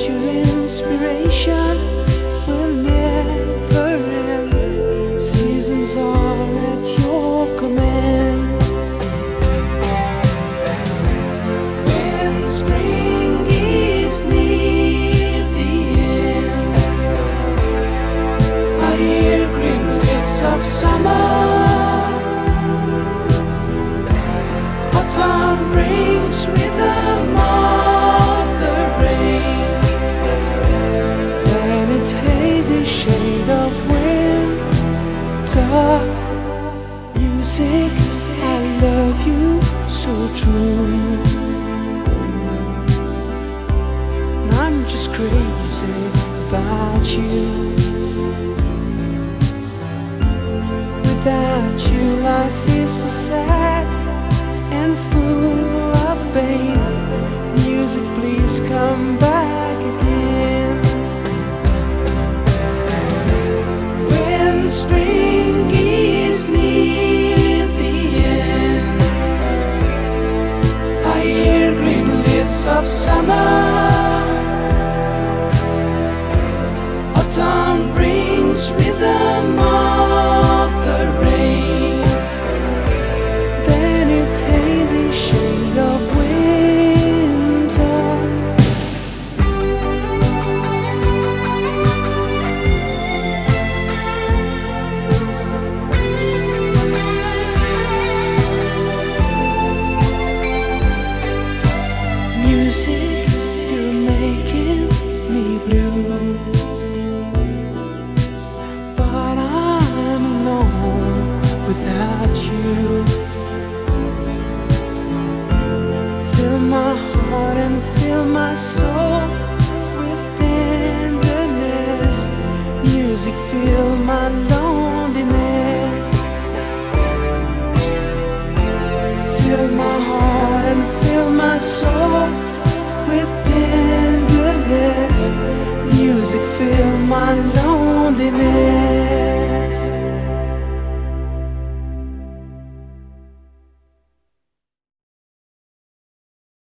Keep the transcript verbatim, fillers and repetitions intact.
your inspiration will never end. Seasons are at your command. When spring is near the end, I hear green leaves of summer. Autumn brings rhythm of the rain, then its hazy shade of winter. Music, I love you so true. And I'm just crazy about you. Without you, life is so sad and full of pain. Music, please come back again. When spring is near the end, I hear green leaves of summer. Autumn brings rhythm of the rain, then its hazy shade of winter. Music, you're making me blue, but I'm alone without you. Fill my heart and fill my soul with tenderness. Music, fill my loneliness. Fill my heart and fill my soul with tenderness. Music, fill my loneliness.